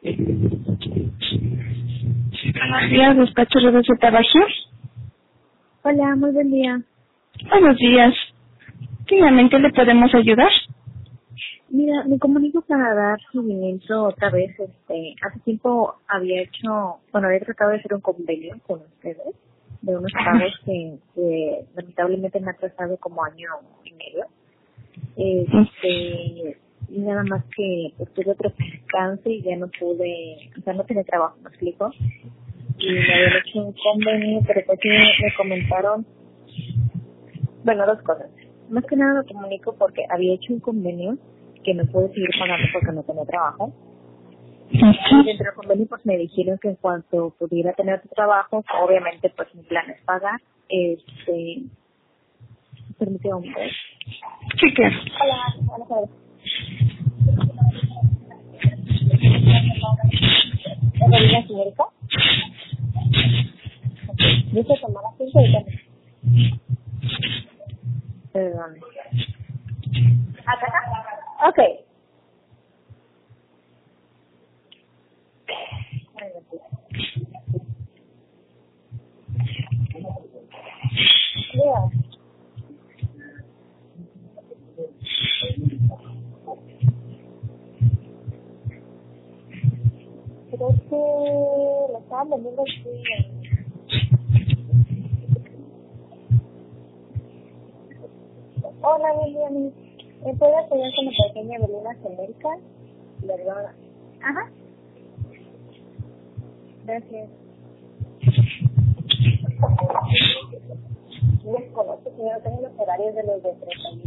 Buenos días, despacho de receta Bajío. Hola, muy buen día. Buenos días. Dígame, ¿en qué le podemos ayudar? Mira, me comunico para dar seguimiento otra vez. Hace tiempo había tratado de hacer un convenio con ustedes de unos pagos que lamentablemente me ha atrasado como año y medio. Y nada más que pues, tuve otro percance y ya no pude, o sea, no tenía trabajo, ¿me explico? Y me habían hecho un convenio, pero pues sí me comentaron, bueno, dos cosas. Más que nada me comunico porque había hecho un convenio que no pude seguir pagando porque no tenía trabajo. Y dentro del convenio pues me dijeron que en cuanto pudiera tener otro trabajo, obviamente pues mi plan es pagar. Permítame un momento. Sí, claro. Hola, buenas tardes. ¿Evelina señorita? ¿Dice tomar asiento y qué? Perdón. ¿Acá? Ok. Yeah. Creo que lo estaban vendiendo aquí. Hola, Lilian. ¿Me puede apoyar con la pequeña Evelina Genérica? Perdona. Ajá. Gracias. Desconozco, señor, tengo los horarios de los de 30.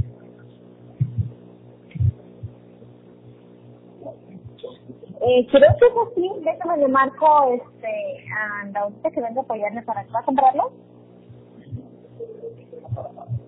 Creo que es así. Déjame le marco a la ahorita que venga a apoyarme para acá a comprarlo.